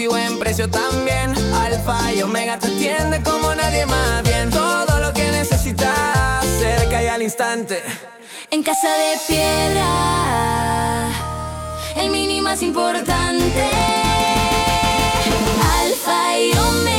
y buen precio también. Alfa y Omega te atiende como nadie más bien. Todo lo que necesitas, cerca y al instante. En Casa de Piedra, el mini más importante. Alfa y Omega.